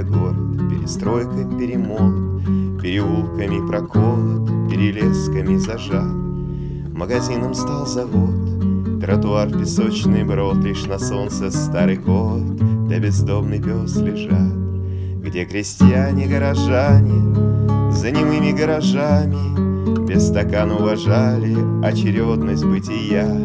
город перестройкой перемолот, переулками проколот, перелесками зажат. Магазином стал завод, тротуар песочный брод, лишь на солнце старый кот да бездомный пес лежат. Где крестьяне-горожане за немыми гаражами без стакана уважали очередность бытия.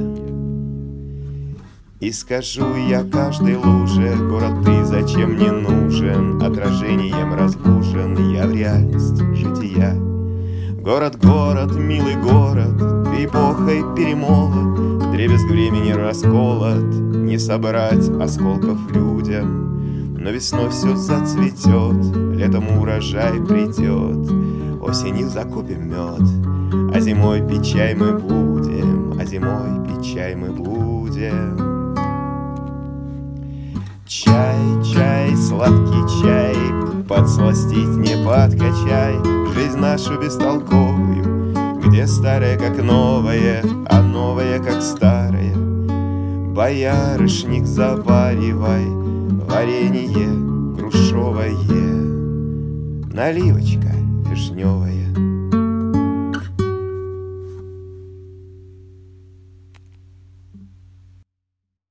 И скажу я каждой луже: город, ты зачем мне нужен? Отражением разбужен я в реальность жития. Город, город, милый город, ты эпохой перемолот, вдребезг времени расколот, не собрать осколков людям. Но весной все зацветет, летом урожай придет, осенью закупим мед, а зимой пить чай мы будем, а зимой пить чай мы будем. Чай, чай, сладкий чай, подсластить не подкачай жизнь нашу бестолковую, где старое как новое, а новое как старое. Боярышник заваривай, варенье грушовое, наливочка вишневая.